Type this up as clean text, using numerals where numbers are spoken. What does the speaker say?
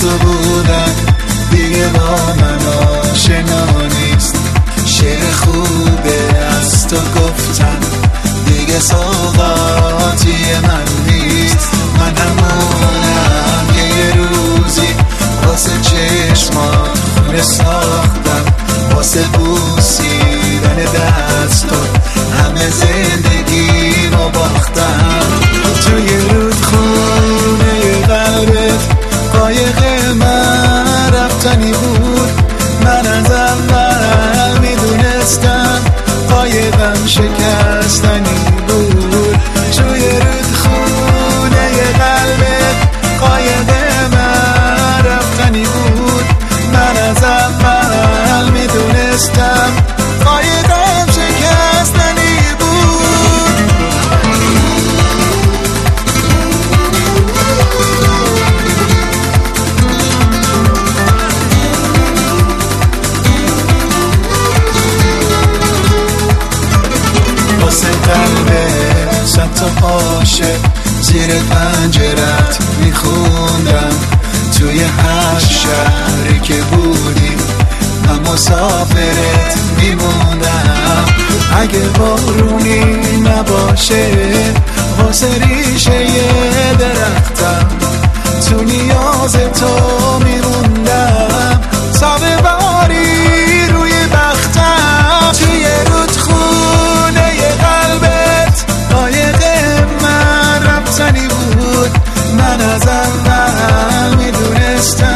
تو بودن دیگه با من آشنا نیست. شعر خوبه از تو گفتم دیگه سوغاتی من نیست. من همونم که یه روزی واسه چشمات خونه ساختم، واسه بوسیدن دستات همه زندگی رو باختم. توی رودخونه قلبت قایق من رفتنی بود، من از اول میدونستم قایقم شکستنی بود. توی رودخونه قلبت قایق من رفتنی بود، من از اول میدونستم قایقم شکستنی بود. واسه قلبت صد تا عاشق زیر پنجرت میخوندم. توی هر شهری که بودی من مسافرت میموندم. اگه بارونی نباشه واسه ریشه یه درختم تو نیاز تو میموندم. سابه باری روی بختم. توی رودخونه قلبت قایق من رفتنی بود، من از اول میدونستم